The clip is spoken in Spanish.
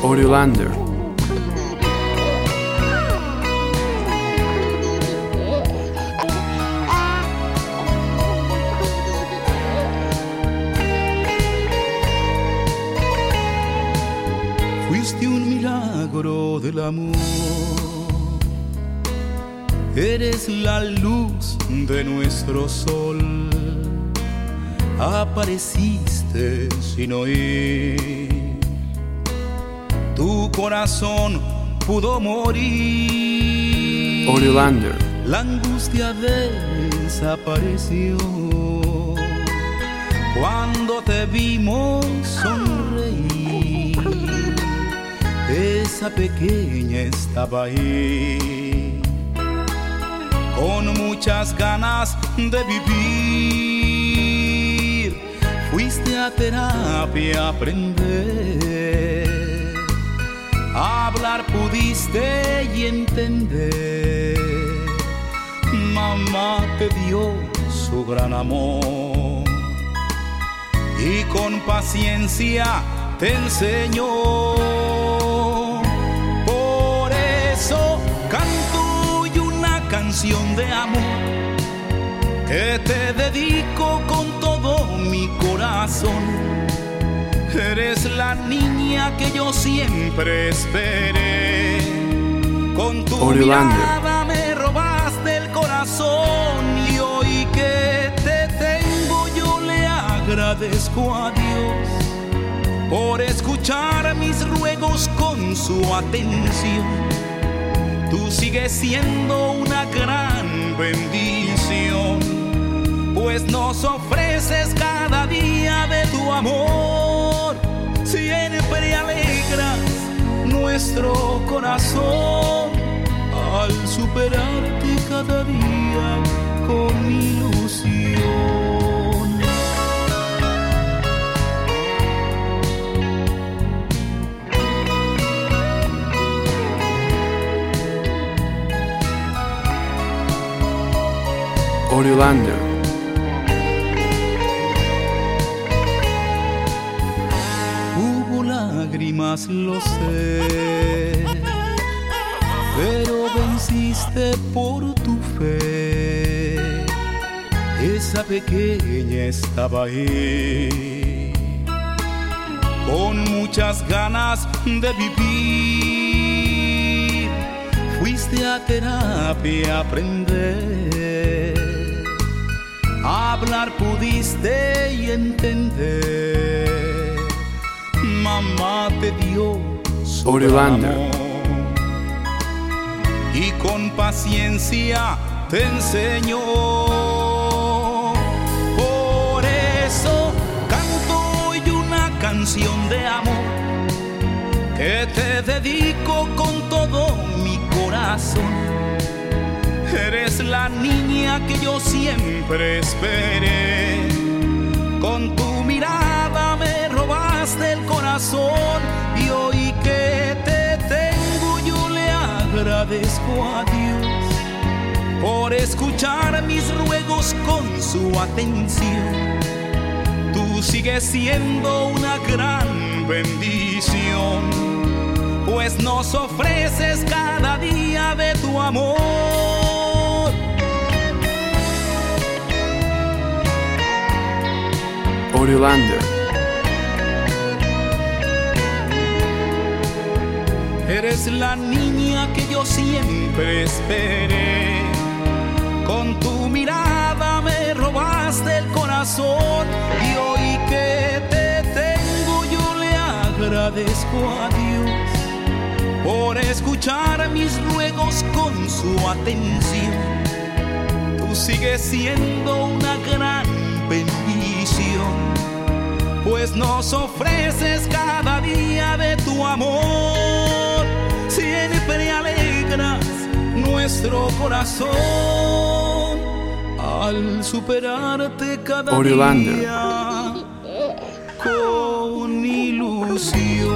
Oriolander. Fuiste un milagro del amor, eres la luz de nuestro sol, apareciste sin oír, tu corazón pudo morir. Oriolander. La angustia desapareció cuando te vimos sonreír. Esa pequeña estaba ahí, con muchas ganas de vivir. Fuiste a terapia a aprender, a hablar pudiste y entender. Mamá te dio su gran amor y con paciencia te enseñó. Por eso canto hoy una canción de amor que te dedico con todo mi corazón. Eres la niña que yo siempre esperé. Con tu mirada me robaste el corazón y hoy que te tengo yo le agradezco a Dios por escuchar mis ruegos con su atención. Tú sigues siendo una gran bendición, pues nos ofreces cada día de tu amor. Siempre alegras nuestro corazón al superarte cada día con ilusión. Oriolander. Hubo lágrimas, lo sé, pero venciste por tu fe. Esa pequeña estaba ahí, con muchas ganas de vivir. Fuiste a terapia a aprender, a hablar pudiste y entender. Mamá te dio su gran amor y con paciencia te enseñó. Por eso canto hoy una canción de amor que te dedico con todo mi corazón. Eres la niña que yo siempre esperé. Con tu mirada me robaste el corazón y hoy que te tengo yo le agradezco a Dios por escuchar mis ruegos con su atención. Tú sigues siendo una gran bendición, pues nos ofreces cada día de tu amor. Oriolander. Eres la niña que yo siempre esperé. Con tu mirada me robaste el corazón y hoy que te tengo yo le agradezco a Dios por escuchar mis ruegos con su atención. Tú sigues siendo una gran bendición, pues nos ofreces cada día de tu amor. Siempre alegras nuestro corazón al superarte cada Oriolander. día con ilusión.